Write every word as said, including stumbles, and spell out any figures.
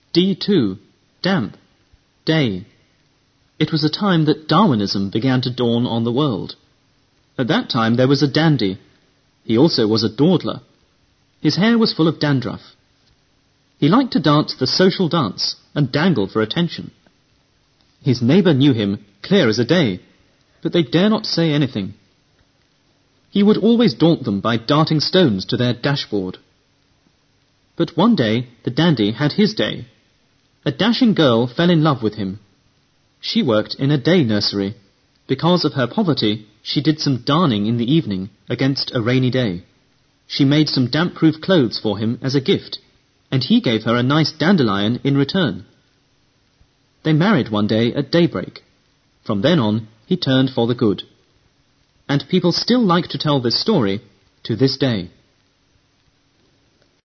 D two. Damp. Day. It was a time that Darwinism began to dawn on the world. At that time there was a dandy. He also was a dawdler. His hair was full of dandruff. He liked to dance the social dance and dangle for attention. His neighbour knew him clear as a day, but they dare not say anything. He would always daunt them by darting stones to their dashboard. But one day the dandy had his day. A dashing girl fell in love with him. She worked in a day nursery. Because of her poverty, she did some darning in the evening against a rainy day. She made some damp-proof clothes for him as a gift, and he gave her a nice dandelion in return. They married one day at daybreak. From then on, he turned for the good. And people still like to tell this story to this day.